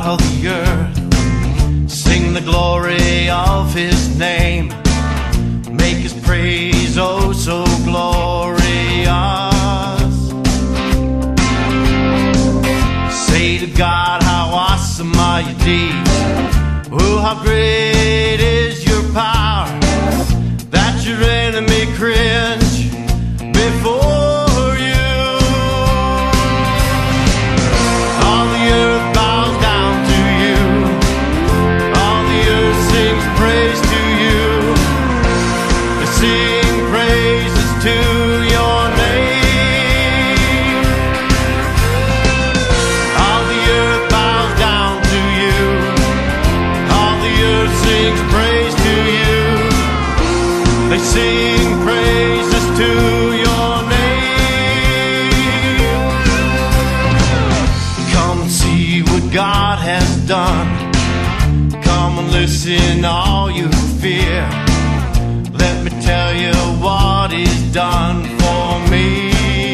of the earth, sing the glory of His name, make His praise oh so glorious. Say to God, how awesome are your deeds, oh how great is your power, that your enemy cringe before you. All the earth bows down to you, all the earth sings praise to you. They sing praises to your name. All the earth bows down to you, all the earth sings praise to you. They sing praises to your name. Come and see what God has done. Come and listen, all you who fear. Let me tell you what He's done for me.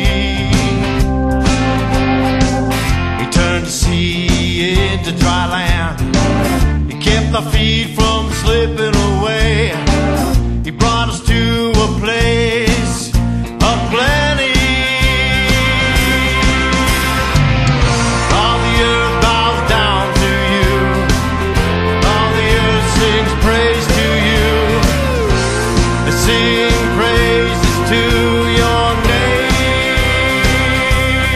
He turned the sea into dry land. He kept our feet from slipping away. He brought us to a place of plenty. All the earth bows down to you, all the earth sings praise to you. They sing praises to your name.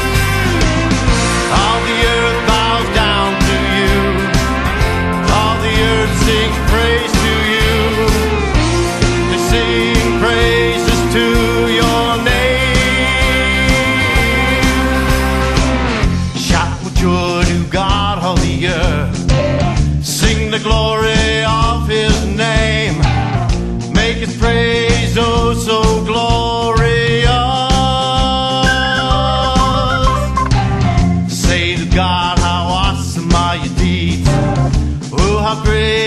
All the earth bows down to you, all the earth sings praise to you. They sing praises to your name. Shout with joy to God of the earth, sing the glory of His name, make His praise oh so glorious. Say to God, how awesome are your deeds, oh how great